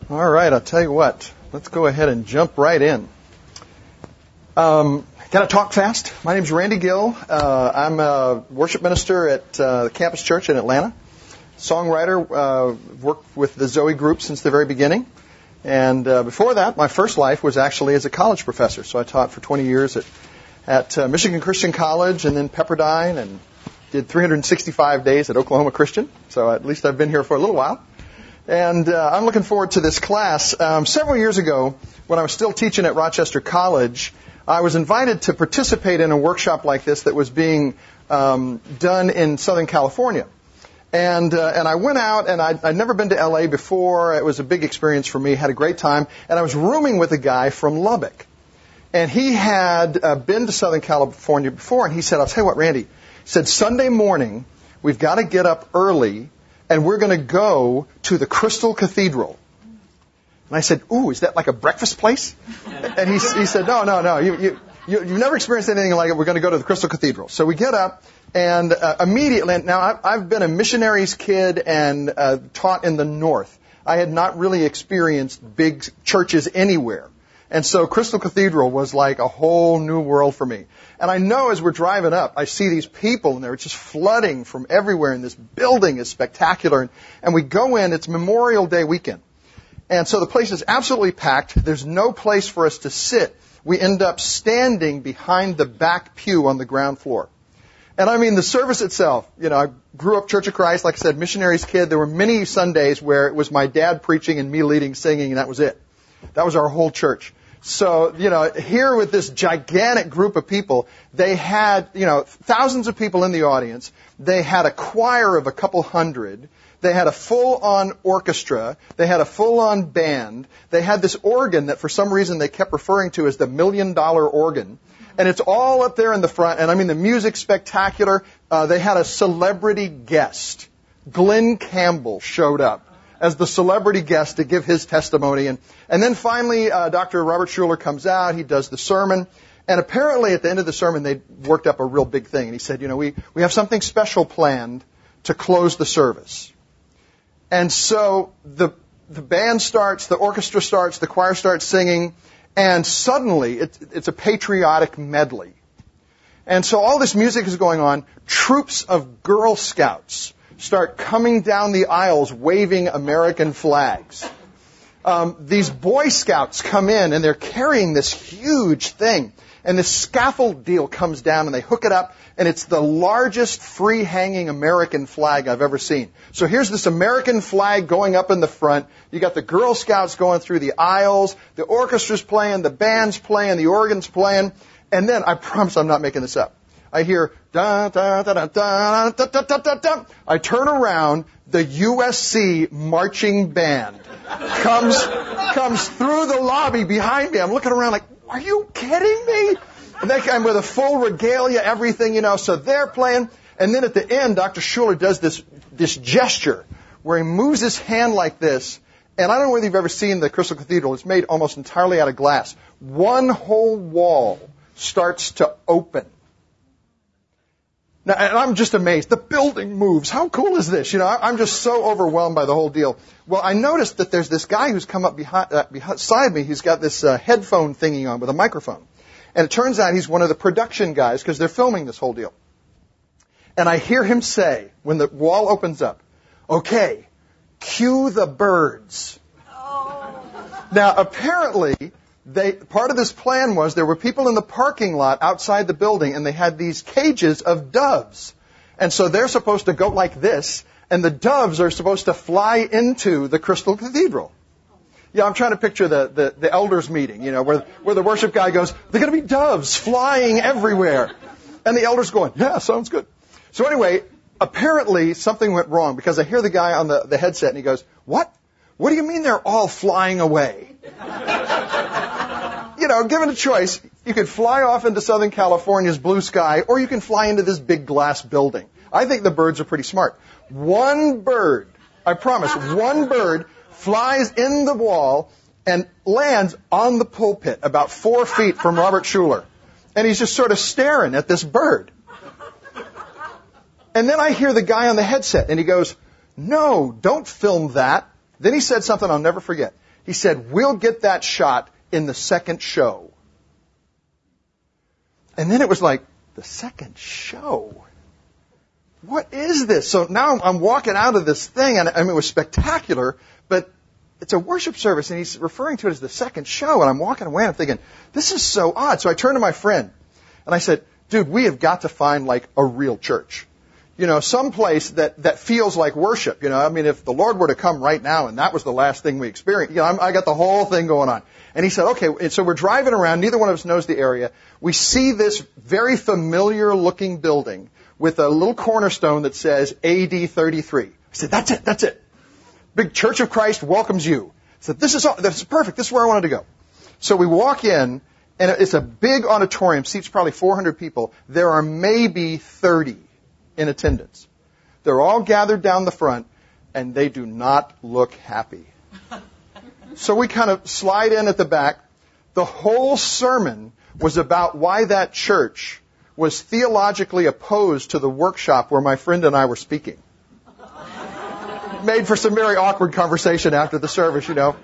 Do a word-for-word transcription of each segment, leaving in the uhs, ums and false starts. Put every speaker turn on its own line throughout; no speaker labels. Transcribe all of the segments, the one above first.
All right, I'll tell you what. Let's go ahead and jump right in. Um, Can I talk fast? My name's Randy Gill. Uh, I'm a worship minister at uh, the Campus Church in Atlanta. Songwriter, uh, worked with the Zoe group since the very beginning. And uh, before that, my first life was actually as a college professor. So I taught for twenty years at, at uh, Michigan Christian College and then Pepperdine, and did three hundred sixty-five days at Oklahoma Christian. So at least I've been here for a little while. And uh, I'm looking forward to this class. Um, several years ago, when I was still teaching at Rochester College, I was invited to participate in a workshop like this that was being um, done in Southern California. And uh, and I went out, and I'd, I'd never been to L A before. It was a big experience for me. Had a great time. And I was rooming with a guy from Lubbock. And he had uh, been to Southern California before, and he said, I'll tell you what, Randy. He said, Sunday morning, we've got to get up early, and we're going to go to the Crystal Cathedral. And I said, ooh, is that like a breakfast place? And he, he said, no, no, no, you, you, you, you've never experienced anything like it. We're going to go to the Crystal Cathedral. So we get up, and uh, immediately, now I've, I've been a missionary's kid and uh, taught in the North. I had not really experienced big churches anywhere. And so Crystal Cathedral was like a whole new world for me. And I know as we're driving up, I see these people, and they're just flooding from everywhere, and this building is spectacular. And, and we go in, it's Memorial Day weekend. And so the place is absolutely packed. There's no place for us to sit. We end up standing behind the back pew on the ground floor. And I mean, the service itself, you know, I grew up Church of Christ, like I said, missionary's kid. There were many Sundays where it was my dad preaching and me leading singing, and that was it. That was our whole church. So, you know, here with this gigantic group of people, they had, you know, thousands of people in the audience. They had a choir of a couple hundred. They had a full-on orchestra. They had a full-on band. They had this organ that for some reason they kept referring to as the million-dollar organ. And it's all up there in the front. And, I mean, the music's spectacular. Uh, they had a celebrity guest. Glenn Campbell showed up as the celebrity guest to give his testimony. And, and then finally, uh, Doctor Robert Schuller comes out. He does the sermon. And apparently at the end of the sermon, they worked up a real big thing. And he said, you know, we, we have something special planned to close the service. And so the the band starts, the orchestra starts, the choir starts singing, and suddenly it's, it's a patriotic medley. And so all this music is going on. Troops of Girl Scouts start coming down the aisles waving American flags. Um, these Boy Scouts come in, and they're carrying this huge thing. And this scaffold deal comes down, and they hook it up, and it's the largest free-hanging American flag I've ever seen. So here's this American flag going up in the front. You got the Girl Scouts going through the aisles. The orchestra's playing, the band's playing, the organ's playing. And then, I promise I'm not making this up, I hear, da da da da da da da da da da. I turn around, the U S C marching band comes comes through the lobby behind me. I'm looking around like, are you kidding me? And they come with a full regalia, everything, you know, so they're playing. And then at the end, Doctor Schuller does this this gesture where he moves his hand like this. And I don't know whether you've ever seen the Crystal Cathedral. It's made almost entirely out of glass. One whole wall starts to open. Now, and I'm just amazed. The building moves. How cool is this? You know, I'm just so overwhelmed by the whole deal. Well, I noticed that there's this guy who's come up behind, uh, beside me. He's got this uh, headphone thingy on with a microphone. And it turns out he's one of the production guys because they're filming this whole deal. And I hear him say, when the wall opens up, okay, cue the birds. Oh. Now, apparently, they part of this plan was there were people in the parking lot outside the building, and they had these cages of doves. And so they're supposed to go like this, and the doves are supposed to fly into the Crystal Cathedral. Yeah, I'm trying to picture the, the, the elders meeting, you know, where, where the worship guy goes, they're going to be doves flying everywhere. And the elders going, yeah, sounds good. So anyway, apparently something went wrong because I hear the guy on the, the headset and he goes, what? What do you mean they're all flying away? You know, given a choice, you could fly off into Southern California's blue sky or you can fly into this big glass building. I think the birds are pretty smart. One bird, I promise, one bird flies in the wall and lands on the pulpit about four feet from Robert Schuller. And he's just sort of staring at this bird. And then I hear the guy on the headset, and he goes, no, don't film that. Then he said something I'll never forget. He said, we'll get that shot in the second show. And then it was like, the second show? What is this? So now I'm walking out of this thing, and I mean, it was spectacular, but it's a worship service, and he's referring to it as the second show, and I'm walking away, and I'm thinking, this is so odd. So I turned to my friend, and I said, dude, we have got to find, like, a real church. You know, some place that, that feels like worship. You know, I mean, if the Lord were to come right now, and that was the last thing we experienced, you know, I'm, I got the whole thing going on. And he said, okay, and so we're driving around, neither one of us knows the area. We see this very familiar-looking building with a little cornerstone that says A D thirty-three. I said, that's it, that's it. Big Church of Christ welcomes you. I said, this is all, this is perfect. This is where I wanted to go. So we walk in, and it's a big auditorium, seats probably four hundred people. There are maybe thirty in attendance. They're all gathered down the front, and they do not look happy. So we kind of slide in at the back. The whole sermon was about why that church was theologically opposed to the workshop where my friend and I were speaking. Made for some very awkward conversation after the service, you know.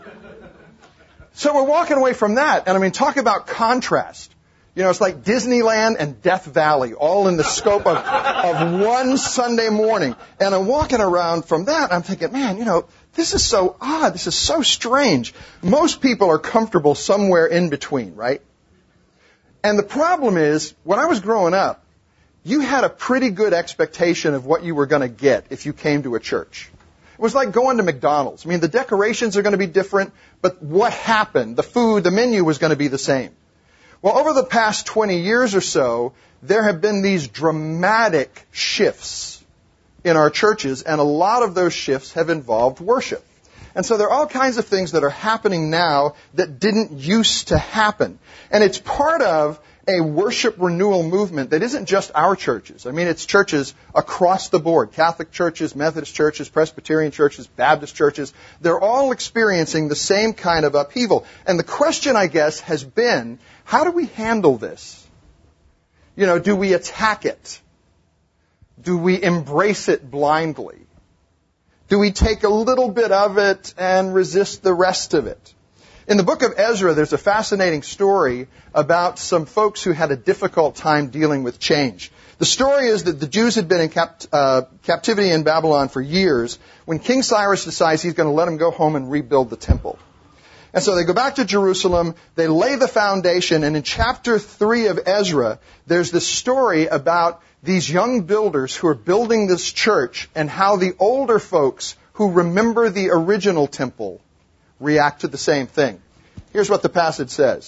So we're walking away from that, and I mean, talk about contrast. You know, it's like Disneyland and Death Valley, all in the scope of, of one Sunday morning. And I'm walking around from that, and I'm thinking, man, you know, this is so odd. This is so strange. Most people are comfortable somewhere in between, right? And the problem is, when I was growing up, you had a pretty good expectation of what you were going to get if you came to a church. It was like going to McDonald's. I mean, the decorations are going to be different, but what happened? The food, the menu was going to be the same. Well, over the past twenty years or so, there have been these dramatic shifts in our churches, and a lot of those shifts have involved worship. And so there are all kinds of things that are happening now that didn't used to happen. And it's part of a worship renewal movement that isn't just our churches. I mean, it's churches across the board. Catholic churches, Methodist churches, Presbyterian churches, Baptist churches. They're all experiencing the same kind of upheaval. And the question, I guess, has been, how do we handle this? You know, do we attack it? Do we embrace it blindly? Do we take a little bit of it and resist the rest of it? In the book of Ezra, there's a fascinating story about some folks who had a difficult time dealing with change. The story is that the Jews had been in cap- uh, captivity in Babylon for years when King Cyrus decides he's going to let them go home and rebuild the temple. And so they go back to Jerusalem, they lay the foundation, and in chapter three of Ezra, there's this story about these young builders who are building this church and how the older folks who remember the original temple react to the same thing. Here's what the passage says.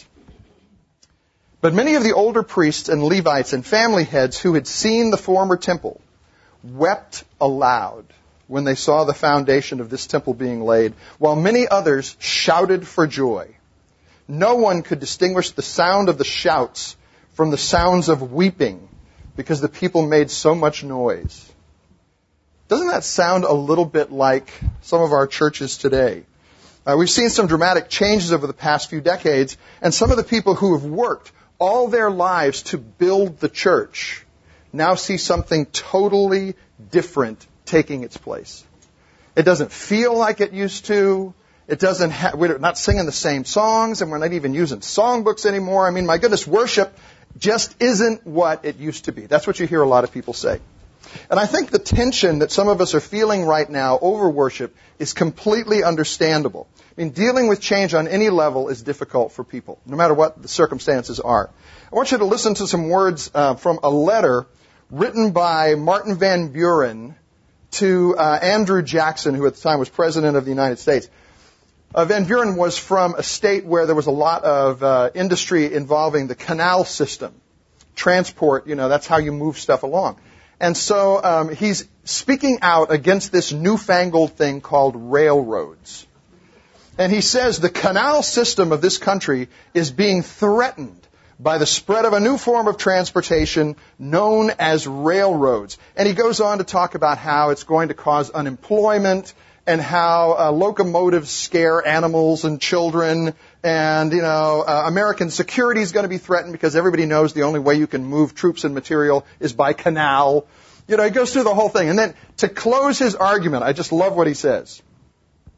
But many of the older priests and Levites and family heads who had seen the former temple wept aloud when they saw the foundation of this temple being laid, while many others shouted for joy. No one could distinguish the sound of the shouts from the sounds of weeping because the people made so much noise. Doesn't that sound a little bit like some of our churches today? Uh, we've seen some dramatic changes over the past few decades, and some of the people who have worked all their lives to build the church now see something totally different taking its place. It doesn't feel like it used to. It doesn't. Ha- we're not singing the same songs, and we're not even using songbooks anymore. I mean, my goodness, worship just isn't what it used to be. That's what you hear a lot of people say. And I think the tension that some of us are feeling right now over worship is completely understandable. I mean, dealing with change on any level is difficult for people, no matter what the circumstances are. I want you to listen to some words uh, from a letter written by Martin Van Buren to uh, Andrew Jackson, who at the time was President of the United States. Uh, Van Buren was from a state where there was a lot of uh, industry involving the canal system. Transport, you know, that's how you move stuff along. And so um, he's speaking out against this newfangled thing called railroads. And he says the canal system of this country is being threatened by the spread of a new form of transportation known as railroads. And he goes on to talk about how it's going to cause unemployment and how uh, locomotives scare animals and children, and, you know, uh, American security is going to be threatened because everybody knows the only way you can move troops and material is by canal. You know, he goes through the whole thing. And then to close his argument, I just love what he says.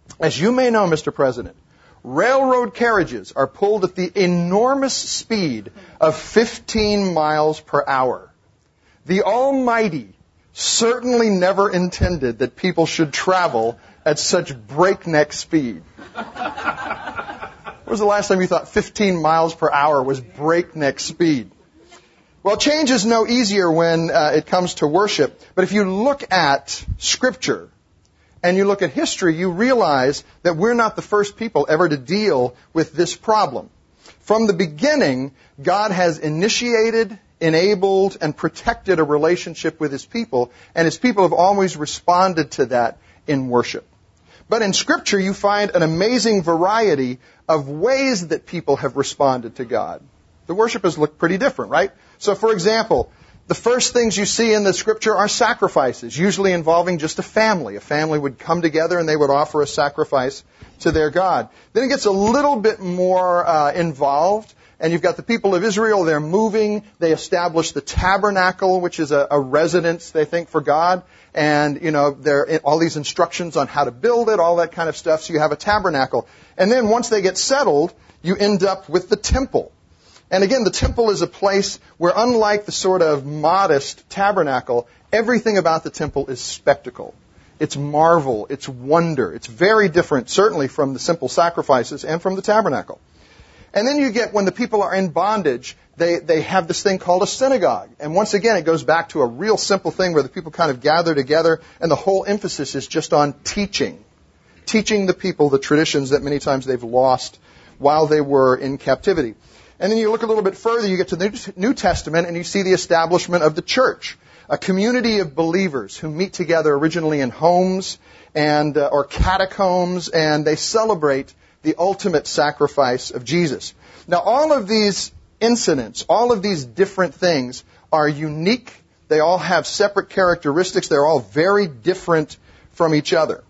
As you may know, Mister President, railroad carriages are pulled at the enormous speed of fifteen miles per hour. The Almighty certainly never intended that people should travel at such breakneck speed. When was the last time you thought fifteen miles per hour was breakneck speed? Well, change is no easier when uh, it comes to worship. But if you look at Scripture and you look at history, you realize that we're not the first people ever to deal with this problem. From the beginning, God has initiated, enabled, and protected a relationship with His people, and His people have always responded to that in worship. But in Scripture, you find an amazing variety of ways that people have responded to God. The worship has looked pretty different, right? So, for example, the first things you see in the Scripture are sacrifices, usually involving just a family. A family would come together and they would offer a sacrifice to their God. Then it gets a little bit more uh, involved, and you've got the people of Israel. They're moving. They establish the tabernacle, which is a, a residence, they think, for God. And, you know, there are all these instructions on how to build it, all that kind of stuff. So you have a tabernacle. And then once they get settled, you end up with the temple. And again, the temple is a place where, unlike the sort of modest tabernacle, everything about the temple is spectacle. It's marvel. It's wonder. It's very different, certainly, from the simple sacrifices and from the tabernacle. And then you get, when the people are in bondage, they, they have this thing called a synagogue. And once again, it goes back to a real simple thing where the people kind of gather together, and the whole emphasis is just on teaching. Teaching the people the traditions that many times they've lost while they were in captivity. And then you look a little bit further, you get to the New Testament, and you see the establishment of the church, a community of believers who meet together originally in homes and uh, or catacombs, and they celebrate the ultimate sacrifice of Jesus. Now, all of these incidents, all of these different things are unique. They all have separate characteristics. They're all very different from each other.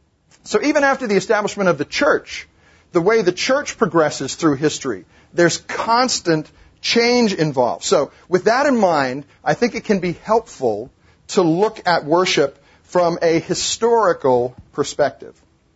So even after the establishment of the church, the way the church progresses through history, there's constant change involved. So with that in mind, I think it can be helpful to look at worship from a historical perspective.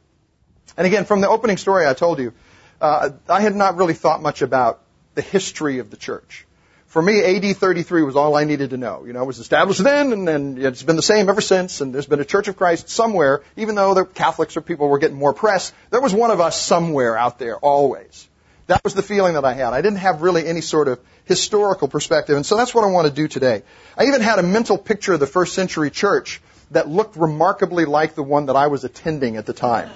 And again, from the opening story I told you, uh, I had not really thought much about the history of the church. For me, A D thirty-three was all I needed to know. You know, it was established then, and then it's been the same ever since, and there's been a Church of Christ somewhere, even though the Catholics or people were getting more press, there was one of us somewhere out there, always. That was the feeling that I had. I didn't have really any sort of historical perspective, and so that's what I want to do today. I even had a mental picture of the first century church that looked remarkably like the one that I was attending at the time.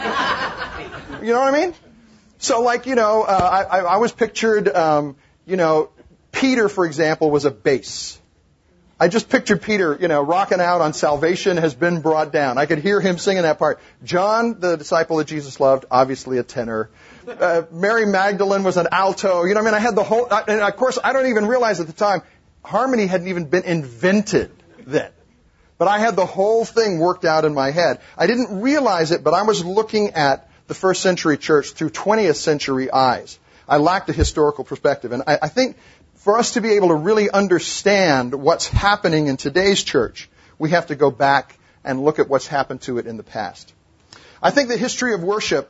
You know what I mean? So, like, you know, uh, I, I was pictured, um, you know, Peter, for example, was a bass. I just pictured Peter, you know, rocking out on salvation has been brought down. I could hear him singing that part. John, the disciple that Jesus loved, obviously a tenor. Uh, Mary Magdalene was an alto. You know, I mean, I had the whole, and of course, I don't even realize at the time, harmony hadn't even been invented then. But I had the whole thing worked out in my head. I didn't realize it, but I was looking at the first century church through twentieth century eyes. I lacked a historical perspective. And I, I think for us to be able to really understand what's happening in today's church, we have to go back and look at what's happened to it in the past. I think the history of worship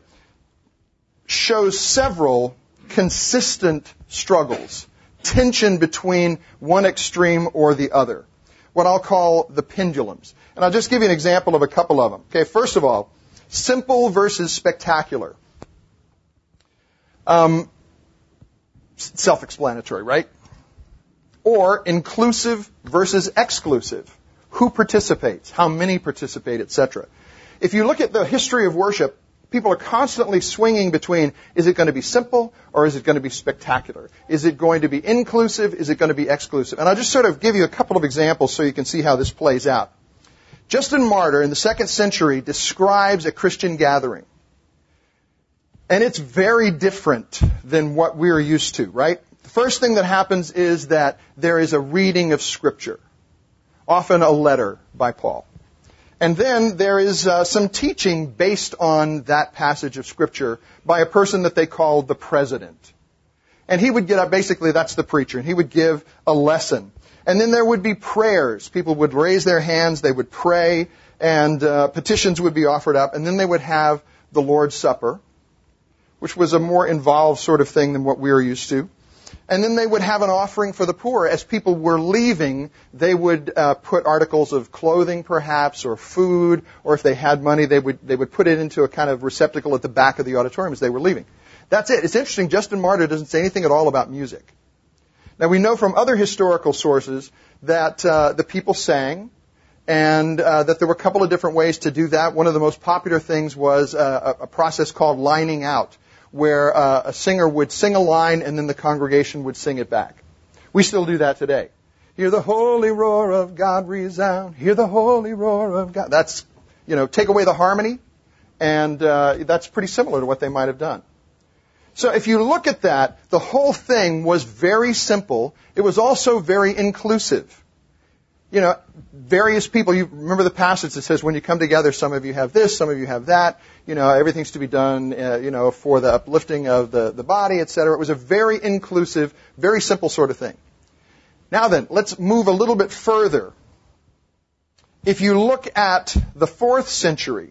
shows several consistent struggles, tension between one extreme or the other, what I'll call the pendulums. And I'll just give you an example of a couple of them. Okay, first of all, simple versus spectacular. Um, self-explanatory, right? Or inclusive versus exclusive. Who participates? How many participate, et cetera. If you look at the history of worship, people are constantly swinging between, is it going to be simple or is it going to be spectacular? Is it going to be inclusive? Is it going to be exclusive? And I'll just sort of give you a couple of examples so you can see how this plays out. Justin Martyr in the second century describes a Christian gathering. And it's very different than what we're used to, right? The first thing that happens is that there is a reading of Scripture, often a letter by Paul. And then there is uh, some teaching based on that passage of Scripture by a person that they called the president. And he would get up, basically that's the preacher, and he would give a lesson. And then there would be prayers. People would raise their hands, they would pray, and uh, petitions would be offered up, and then they would have the Lord's Supper, which was a more involved sort of thing than what we are used to. And then they would have an offering for the poor. As people were leaving, they would uh, put articles of clothing, perhaps, or food, or if they had money, they would they would put it into a kind of receptacle at the back of the auditorium as they were leaving. That's it. It's interesting, Justin Martyr doesn't say anything at all about music. Now, we know from other historical sources that uh, the people sang, and uh, that there were a couple of different ways to do that. One of the most popular things was uh, a, a process called lining out, where uh, a singer would sing a line and then the congregation would sing it back. We still do that today. Hear the holy roar of God resound. Hear the holy roar of God. That's, you know, take away the harmony, and uh, that's pretty similar to what they might have done. So if you look at that, the whole thing was very simple. It was also very inclusive. You know, various people, you remember the passage that says when you come together, some of you have this, some of you have that. You know, everything's to be done, uh, you know, for the uplifting of the, the body, et cetera. It was a very inclusive, very simple sort of thing. Now then, let's move a little bit further. If you look at the fourth century,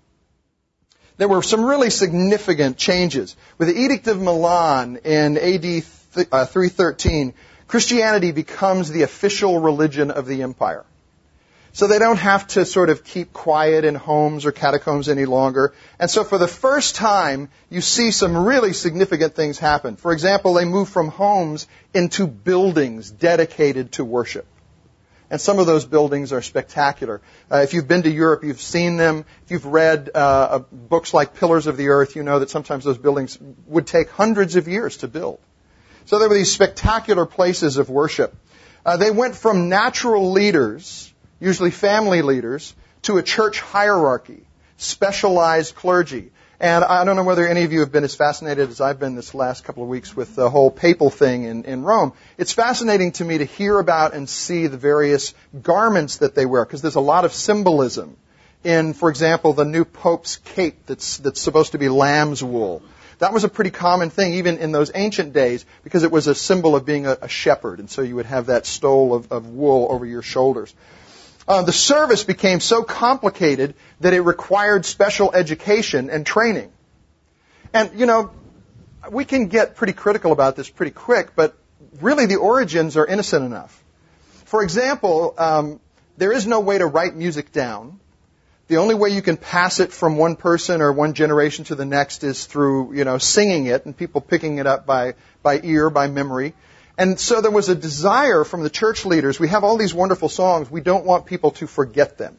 there were some really significant changes. With the Edict of Milan in A D three thirteen, Christianity becomes the official religion of the empire. So they don't have to sort of keep quiet in homes or catacombs any longer. And so for the first time, you see some really significant things happen. For example, they move from homes into buildings dedicated to worship. And some of those buildings are spectacular. Uh, if you've been to Europe, you've seen them. If you've read uh, uh, books like Pillars of the Earth, you know that sometimes those buildings would take hundreds of years to build. So there were these spectacular places of worship. Uh, they went from natural leaders, usually family leaders, to a church hierarchy, specialized clergy. And I don't know whether any of you have been as fascinated as I've been this last couple of weeks with the whole papal thing in, in Rome. It's fascinating to me to hear about and see the various garments that they wear, because there's a lot of symbolism in, for example, the new pope's cape that's, that's supposed to be lamb's wool. That was a pretty common thing even in those ancient days, because it was a symbol of being a, a shepherd, and so you would have that stole of, of wool over your shoulders. Uh, the service became so complicated that it required special education and training. And, you know, we can get pretty critical about this pretty quick, but really the origins are innocent enough. For example, um, there is no way to write music down. The only way you can pass it from one person or one generation to the next is through, you know, singing it and people picking it up by, by ear, by memory. And so there was a desire from the church leaders. We have all these wonderful songs. We don't want people to forget them.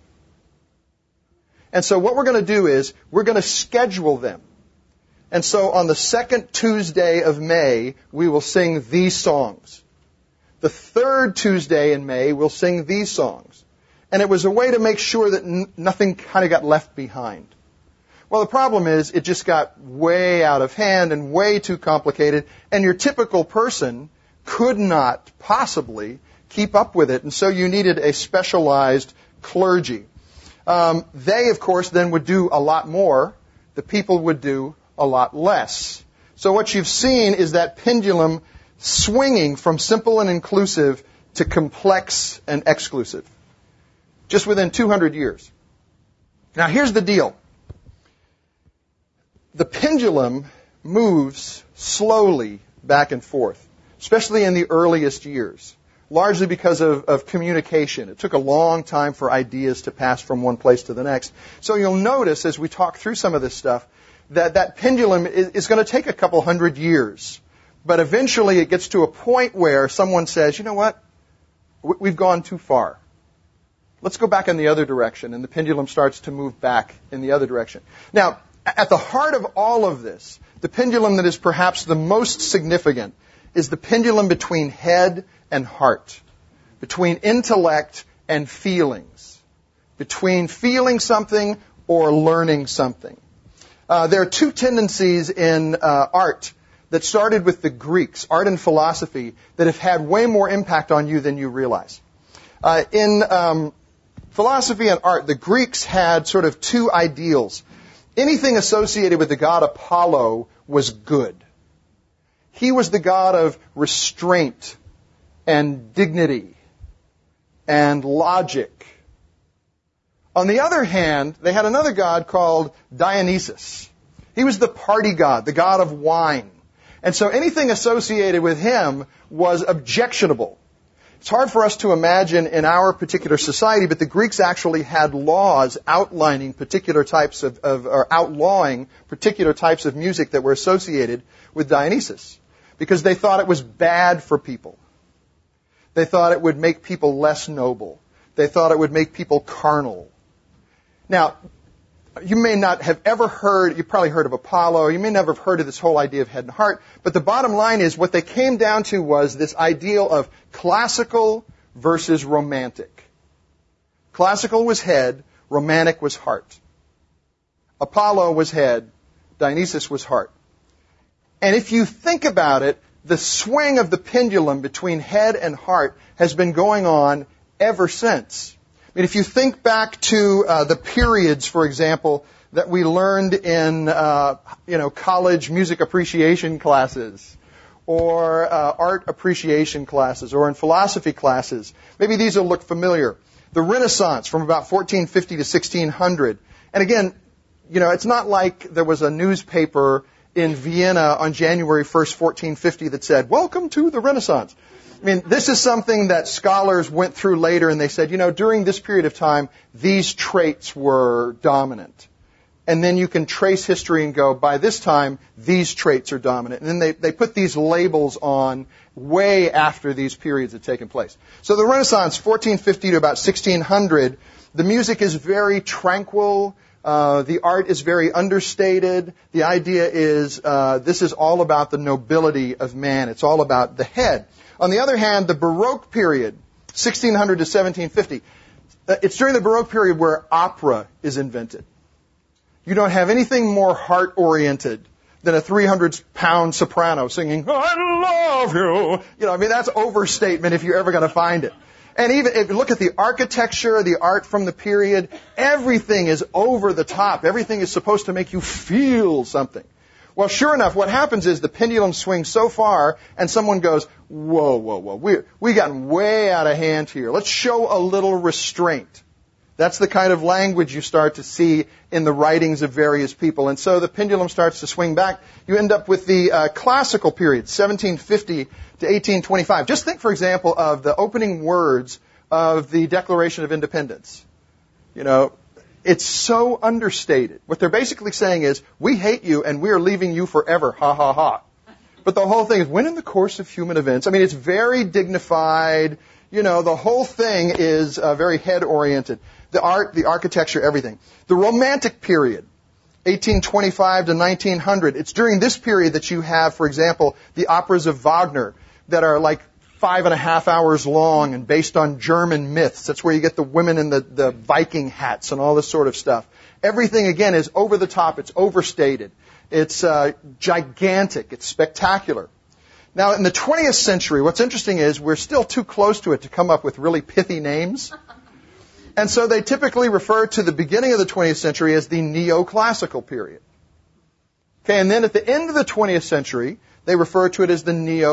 And so what we're going to do is we're going to schedule them. And so on the second Tuesday of May, we will sing these songs. The third Tuesday in May, we'll sing these songs. And it was a way to make sure that n- nothing kind of got left behind. Well, the problem is it just got way out of hand and way too complicated. And your typical person could not possibly keep up with it. And so you needed a specialized clergy. Um, they, of course, then would do a lot more. The people would do a lot less. So what you've seen is that pendulum swinging from simple and inclusive to complex and exclusive, just within two hundred years. Now, here's the deal. The pendulum moves slowly back and forth, especially in the earliest years, largely because of, of communication. It took a long time for ideas to pass from one place to the next. So you'll notice as we talk through some of this stuff that that pendulum is, is going to take a couple hundred years. But eventually it gets to a point where someone says, you know what, we've gone too far. Let's go back in the other direction. And the pendulum starts to move back in the other direction. Now, at the heart of all of this, the pendulum that is perhaps the most significant is the pendulum between head and heart, between intellect and feelings, between feeling something or learning something. Uh, there are two tendencies in uh, art that started with the Greeks, art and philosophy, that have had way more impact on you than you realize. Uh, in um, philosophy and art, the Greeks had sort of two ideals. Anything associated with the god Apollo was good. He was the god of restraint and dignity and logic. On the other hand, they had another god called Dionysus. He was the party god, the god of wine. And so anything associated with him was objectionable. It's hard for us to imagine in our particular society, but the Greeks actually had laws outlining particular types of, of or outlawing particular types of music that were associated with Dionysus, because they thought it was bad for people. They thought it would make people less noble. They thought it would make people carnal. Now, you may not have ever heard, you've probably heard of Apollo, or you may never have heard of this whole idea of head and heart, but the bottom line is what they came down to was this ideal of classical versus romantic. Classical was head, romantic was heart. Apollo was head, Dionysus was heart. And if you think about it, the swing of the pendulum between head and heart has been going on ever since. I mean, if you think back to uh, the periods, for example, that we learned in, uh, you know, college music appreciation classes, or uh, art appreciation classes, or in philosophy classes, maybe these will look familiar. The Renaissance from about fourteen fifty to sixteen hundred. And again, you know, it's not like there was a newspaper in Vienna on January first, fourteen fifty that said, "Welcome to the Renaissance." I mean, this is something that scholars went through later, and they said, you know, during this period of time, these traits were dominant. And then you can trace history and go, by this time, these traits are dominant. And then they, they put these labels on way after these periods had taken place. So the Renaissance, fourteen fifty to about sixteen hundred, the music is very tranquil. Uh, the art is very understated. The idea is uh, this is all about the nobility of man. It's all about the head. On the other hand, the Baroque period, sixteen hundred to seventeen fifty, it's during the Baroque period where opera is invented. You don't have anything more heart-oriented than a three hundred pound soprano singing, "I love you." You know, I mean, that's overstatement if you're ever going to find it. And even if you look at the architecture, the art from the period, everything is over the top. Everything is supposed to make you feel something. Well, sure enough, what happens is the pendulum swings so far, and someone goes, whoa, whoa, whoa, we we gotten way out of hand here. Let's show a little restraint. That's the kind of language you start to see in the writings of various people. And so the pendulum starts to swing back. You end up with the uh, classical period, seventeen fifty to eighteen twenty-five. Just think, for example, of the opening words of the Declaration of Independence. You know, it's so understated. What they're basically saying is, we hate you and we are leaving you forever, ha, ha, ha. But the whole thing is, when in the course of human events, I mean, it's very dignified. You know, the whole thing is uh, very head-oriented. The art, the architecture, everything. The Romantic period, eighteen twenty-five to nineteen hundred. It's during this period that you have, for example, the operas of Wagner that are like five and a half hours long and based on German myths. That's where you get the women in the, the Viking hats and all this sort of stuff. Everything, again, is over the top. It's overstated. It's uh, gigantic. It's spectacular. Now, in the twentieth century, what's interesting is we're still too close to it to come up with really pithy names. And so they typically refer to the beginning of the twentieth century as the neoclassical period. Okay, and then at the end of the twentieth century, they refer to it as the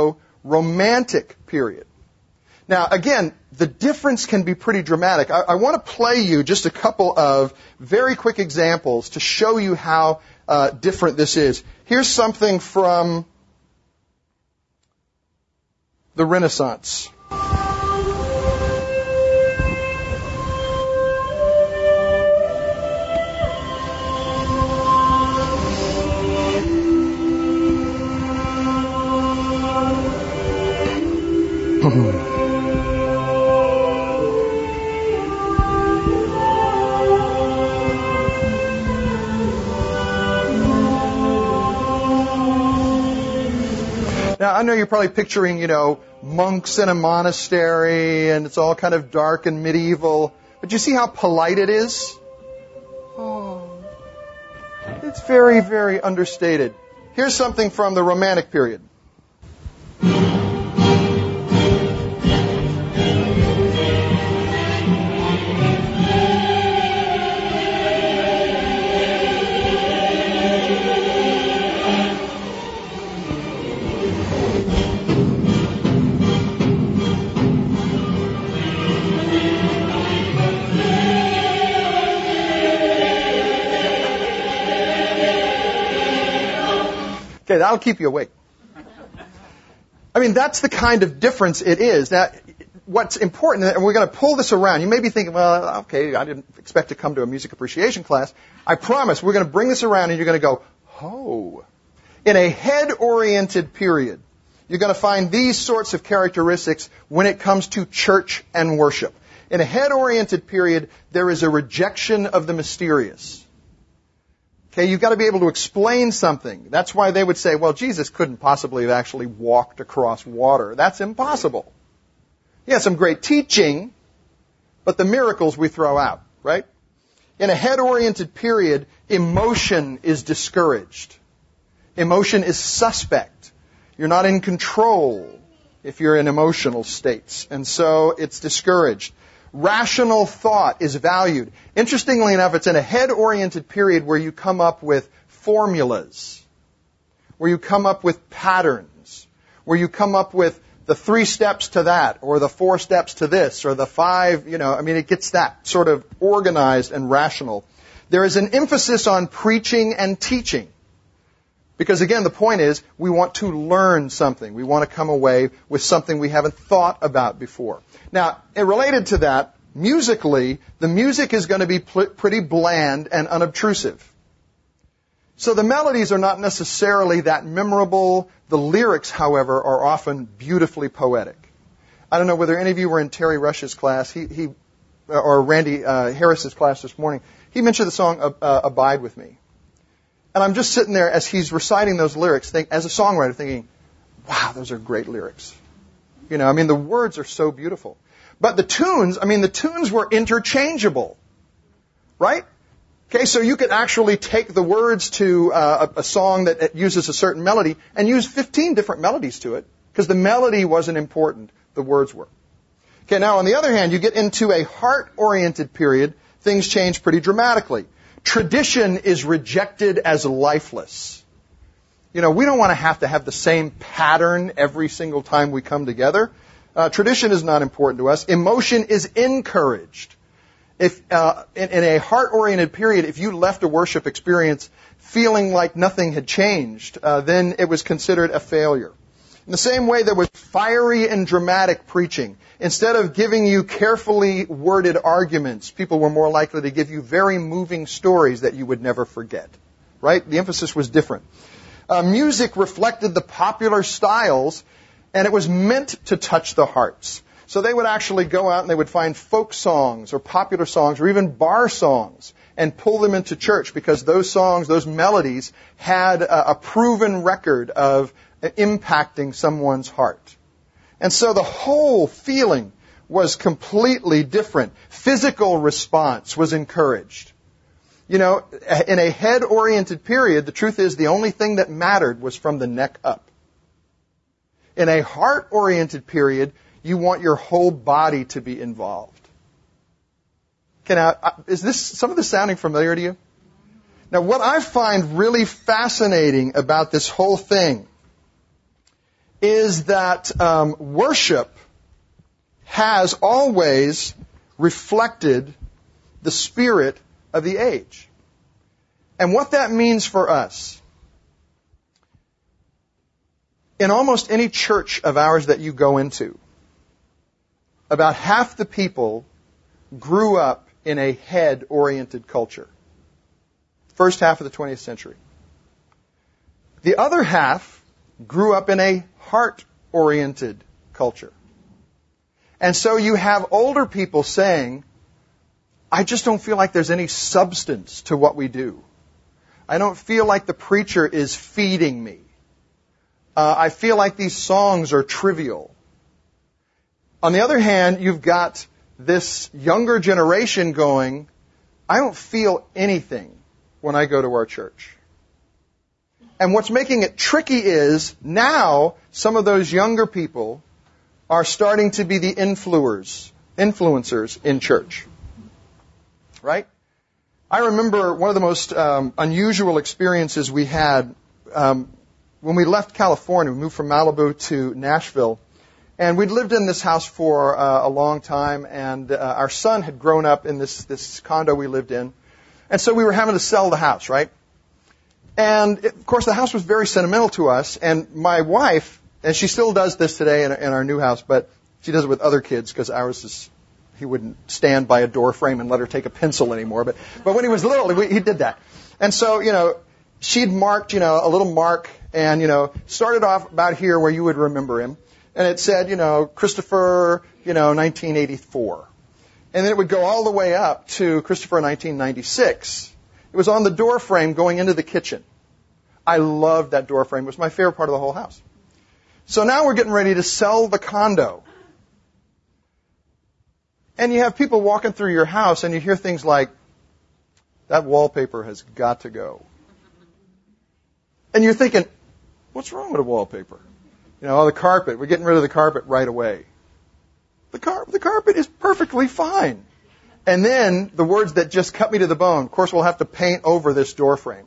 neo-romantic period. Now, again, the difference can be pretty dramatic. I, I want to play you just a couple of very quick examples to show you how uh, different this is. Here's something from the Renaissance. Now, I know you're probably picturing, you know, monks in a monastery, and it's all kind of dark and medieval. But you see how polite it is? Oh, it's very, very understated. Here's something from the Romantic period. that'll keep you awake. I mean, that's the kind of difference it is. Now, what's important, and we're going to pull this around. You may be thinking, well, okay, I didn't expect to come to a music appreciation class. I promise we're going to bring this around and you're going to go, oh. In a head-oriented period, you're going to find these sorts of characteristics when it comes to church and worship. In a head-oriented period, there is a rejection of the mysterious. Okay, you've got to be able to explain something. That's why they would say, well, Jesus couldn't possibly have actually walked across water. That's impossible. He had some great teaching, but the miracles we throw out, right? In a head-oriented period, emotion is discouraged. Emotion is suspect. You're not in control if you're in emotional states, and so it's discouraged. Rational thought is valued. Interestingly enough, it's in a head-oriented period where you come up with formulas, where you come up with patterns, where you come up with the three steps to that, or the four steps to this, or the five, you know, I mean, it gets that sort of organized and rational. There is an emphasis on preaching and teaching. Because again, the point is, we want to learn something. We want to come away with something we haven't thought about before. Now, related to that, musically, the music is going to be pl- pretty bland and unobtrusive. So the melodies are not necessarily that memorable. The lyrics, however, are often beautifully poetic. I don't know whether any of you were in Terry Rush's class, he, he or Randy uh, Harris's class this morning. He mentioned the song uh, Abide With Me. And I'm just sitting there as he's reciting those lyrics, think, as a songwriter, thinking, wow, those are great lyrics. You know, I mean, the words are so beautiful. But the tunes, I mean, the tunes were interchangeable, right? Okay, so you could actually take the words to uh, a, a song that uses a certain melody and use fifteen different melodies to it, because the melody wasn't important, the words were. Okay, now on the other hand, you get into a heart-oriented period, things change pretty dramatically. Tradition is rejected as lifeless. You know, we don't want to have to have the same pattern every single time we come together. Uh, tradition is not important to us. Emotion is encouraged. If uh, in, in a heart-oriented period, if you left a worship experience feeling like nothing had changed, uh, then it was considered a failure. In the same way, there was fiery and dramatic preaching. Instead of giving you carefully worded arguments, people were more likely to give you very moving stories that you would never forget. Right? The emphasis was different. Uh, music reflected the popular styles, and it was meant to touch the hearts. So they would actually go out and they would find folk songs or popular songs or even bar songs and pull them into church because those songs, those melodies, had a, a proven record of impacting someone's heart. And so the whole feeling was completely different. Physical response was encouraged. You know, in a head-oriented period, the truth is the only thing that mattered was from the neck up. In a heart-oriented period, you want your whole body to be involved. Okay, now, is this, some of this sounding familiar to you? Now, what I find really fascinating about this whole thing is that um, worship has always reflected the spirit of the age. And what that means for us, in almost any church of ours that you go into, about half the people grew up in a head-oriented culture. First half of the twentieth century. The other half grew up in a heart-oriented culture. And so you have older people saying, I just don't feel like there's any substance to what we do. I don't feel like the preacher is feeding me. Uh, I feel like these songs are trivial. On the other hand, you've got this younger generation going, I don't feel anything when I go to our church. And what's making it tricky is now some of those younger people are starting to be the influencers, influencers in church. Right? I remember one of the most um, unusual experiences we had um, when we left California. We moved from Malibu to Nashville. And we'd lived in this house for uh, a long time, and uh, our son had grown up in this, this condo we lived in. And so we were having to sell the house, right? And, it, of course, the house was very sentimental to us. And my wife, and she still does this today in, in our new house, but she does it with other kids because ours is, he wouldn't stand by a door frame and let her take a pencil anymore. But, but when he was little, he did that. And so, you know, she'd marked, you know, a little mark and, you know, started off about here where you would remember him. And it said, you know, Christopher, you know, nineteen eighty-four. And then it would go all the way up to Christopher nineteen ninety-six. It was on the door frame going into the kitchen. I loved that door frame. It was my favorite part of the whole house. So now we're getting ready to sell the condo. And you have people walking through your house and you hear things like, that wallpaper has got to go. And you're thinking, what's wrong with a wallpaper? You know, oh, the carpet, we're getting rid of the carpet right away. The, car- the carpet is perfectly fine. And then the words that just cut me to the bone, of course, we'll have to paint over this door frame.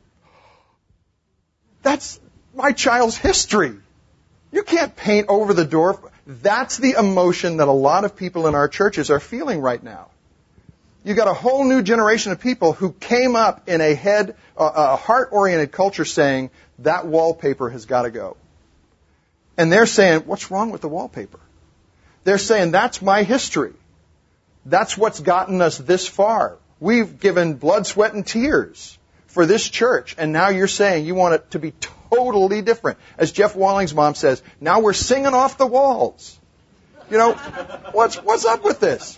That's my child's history. You can't paint over the door. That's the emotion that a lot of people in our churches are feeling right now. You got a whole new generation of people who came up in a head, uh, a heart-oriented culture saying, that wallpaper has got to go. And they're saying, what's wrong with the wallpaper? They're saying, that's my history. That's what's gotten us this far. We've given blood, sweat, and tears for this church, and now you're saying you want it to be totally different. As Jeff Walling's mom says, now we're singing off the walls. You know, what's what's up with this?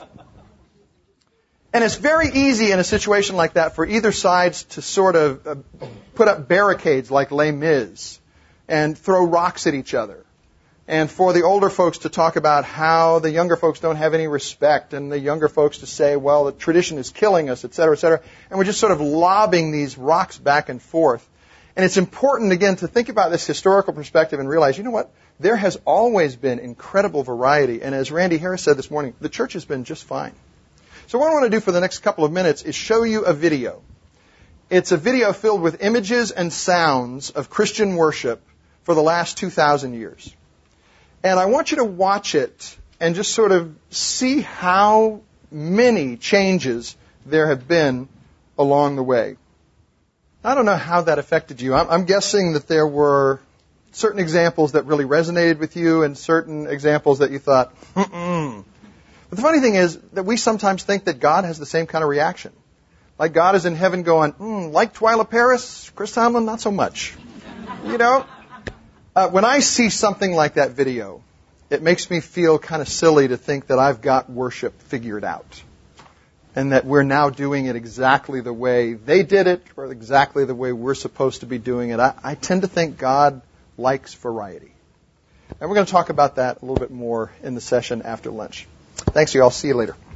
And it's very easy in a situation like that for either sides to sort of uh, put up barricades like Les Mis and throw rocks at each other. And for the older folks to talk about how the younger folks don't have any respect, and the younger folks to say, well, the tradition is killing us, et cetera, et cetera. And we're just sort of lobbing these rocks back and forth. And it's important, again, to think about this historical perspective and realize, you know what? There has always been incredible variety. And as Randy Harris said this morning, the church has been just fine. So what I want to do for the next couple of minutes is show you a video. It's a video filled with images and sounds of Christian worship for the last two thousand years. And I want you to watch it and just sort of see how many changes there have been along the way. I don't know how that affected you. I'm, I'm guessing that there were certain examples that really resonated with you and certain examples that you thought, mm-mm. But the funny thing is that we sometimes think that God has the same kind of reaction. Like God is in heaven going, mm, like Twyla Paris, Chris Tomlin, not so much. You know? Uh, when I see something like that video, it makes me feel kind of silly to think that I've got worship figured out and that we're now doing it exactly the way they did it or exactly the way we're supposed to be doing it. I, I tend to think God likes variety. And we're going to talk about that a little bit more in the session after lunch. Thanks, you all. See you later.